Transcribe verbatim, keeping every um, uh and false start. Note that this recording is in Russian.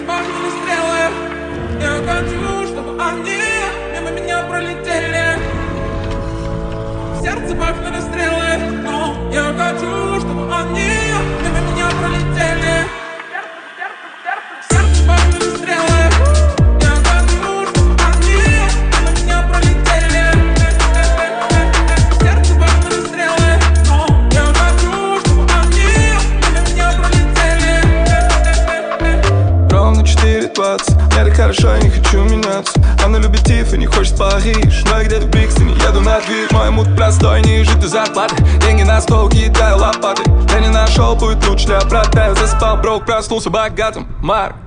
бахнули стрелы. Я хочу, чтобы они мимо меня пролетели. В сердце бахнули стрелы, но я хочу, чтобы они мимо меня пролетели. В сердце бахнули стрелы. Я хочу, чтобы они мимо меня пролетели. В сердце бахнули стрелы, но я хочу, чтобы они мимо меня пролетели. Ровно четыре двадцать. Мне так хорошо, я не хочу меняться. Она любит Тиф и не хочет в Париж. Но я где-то в Брикстоне, еду на движ. Мой мут простой, не жить до зарплаты. Деньги на стол, кидаю лопаты. Я не нашел, будет лучше для брата. Я заспал, брок, проснулся богатым. Марк